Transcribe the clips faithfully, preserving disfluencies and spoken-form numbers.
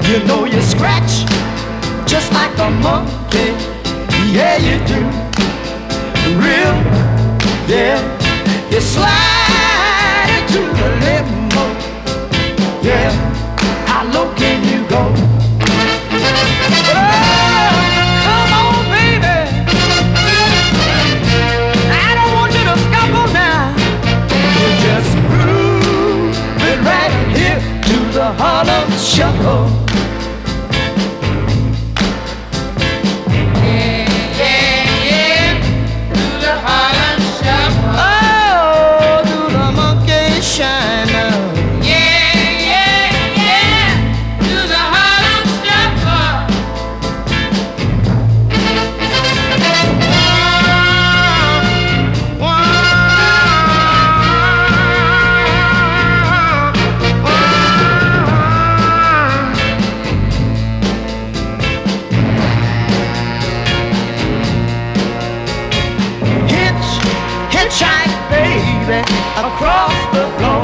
You know you scratch just like a monkey. Yeah, you do. Real, yeah. You slide into the limo. Yeah, how low can you go? Oh, come on, baby. I don't want you to scuffle now. You just groove it right here to the Harlem Shuffle. Hitchhike, baby, across the floor.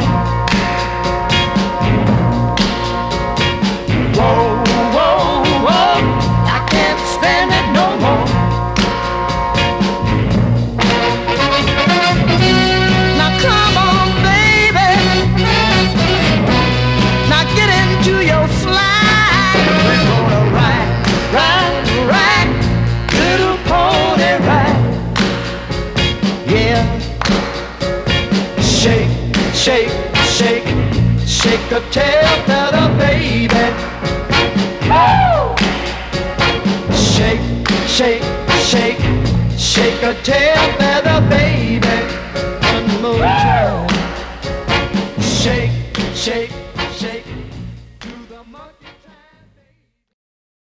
Whoa, whoa, whoa, I can't stand it no more. Now come on, baby. Now get into your slide. We're gonna ride, ride, ride, little pony ride. Yeah. Shake, shake, shake, shake a tail feather, baby. Woo! Shake, shake, shake, shake a tail feather, baby. One more time. Shake, shake.